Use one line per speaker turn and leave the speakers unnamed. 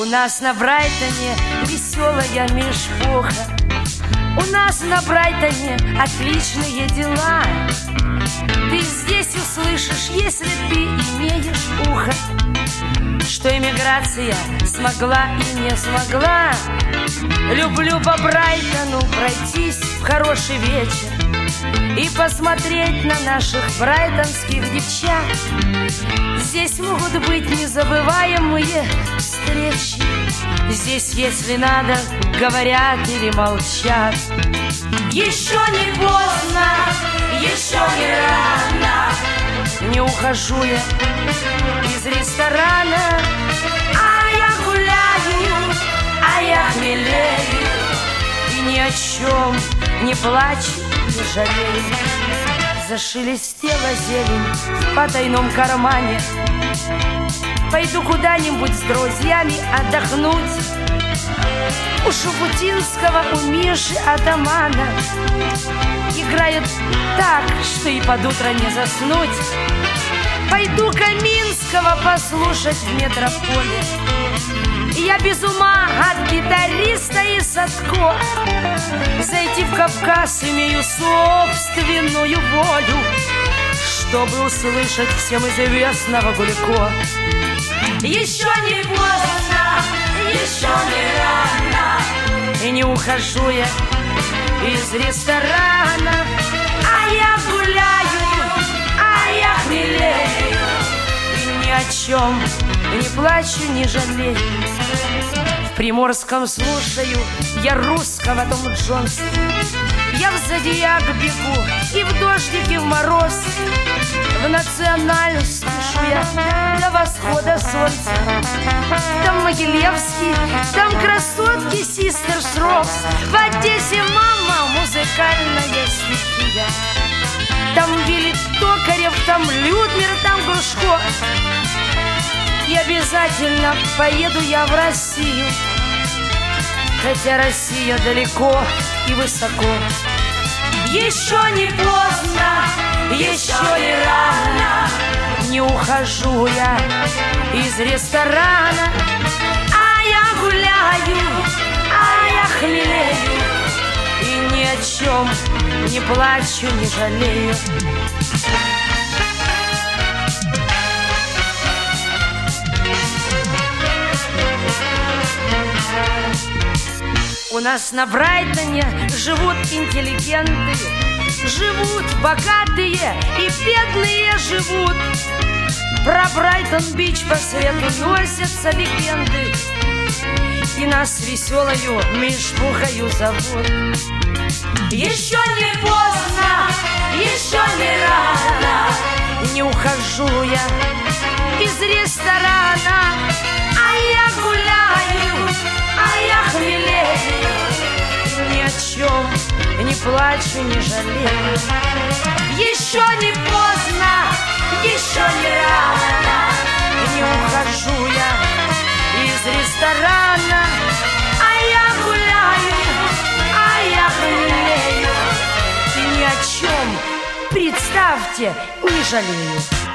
нас на Брайтоне веселая мешпуха. У нас на Брайтоне отличные дела. Ты здесь услышишь, если ты имеешь ухо, что эмиграция смогла и не смогла. Люблю по Брайтону пройтись в хороший вечер и посмотреть на наших брайтонских девчат. Здесь могут быть незабываемые встречи. Здесь, если надо, говорят или молчат. Еще не поздно, еще не рано. Не ухожу я из ресторана, а я гуляю, а я хмелею, и ни о чем не плачу, не жалею. Зашелестела зелень в потайном кармане. Пойду куда-нибудь с друзьями отдохнуть. У Шуфутинского, у Миши атамана играют так, что и под утро не заснуть. Пойду Каминского послушать в метрополе. Я без ума от гитариста и Садко. Зайти в Кавказ имею собственную волю, чтобы услышать всем известного Гулико. Еще не поздно, еще не рано, и не ухожу я из ресторана, а я гуляю, а я хмелею, и ни о чем не плачу, не жалею. В Приморском слушаю я русского Том Джонса. Я в Зодиак бегу и в дождик, и в мороз. В Националь слышу я до восхода солнца. Там Могилевский, там красотки Систер Шрокс. В Одессе мама музыкальная стихия. Там Вилли Токарев, там Людмир, там Глушко. И обязательно поеду я в Россию, хотя Россия далеко и высоко. Еще не поздно, еще не рано, не ухожу я из ресторана, а я гуляю, а я хмелею, и ни о чем не плачу, не жалею. У нас на Брайтоне живут интеллигенты, живут богатые и бедные живут. Про Брайтон-Бич по свету носятся легенды, и нас веселою мешпухою зовут. Еще не поздно, еще не рано, не ухожу я из ресторана, а я гуляю, а я хмелею, ни о чем не плачу, не жалею. Еще не поздно, еще не рано, не ухожу я из ресторана, а я гуляю, а я хмелею, и ни о чем, представьте, не жалею.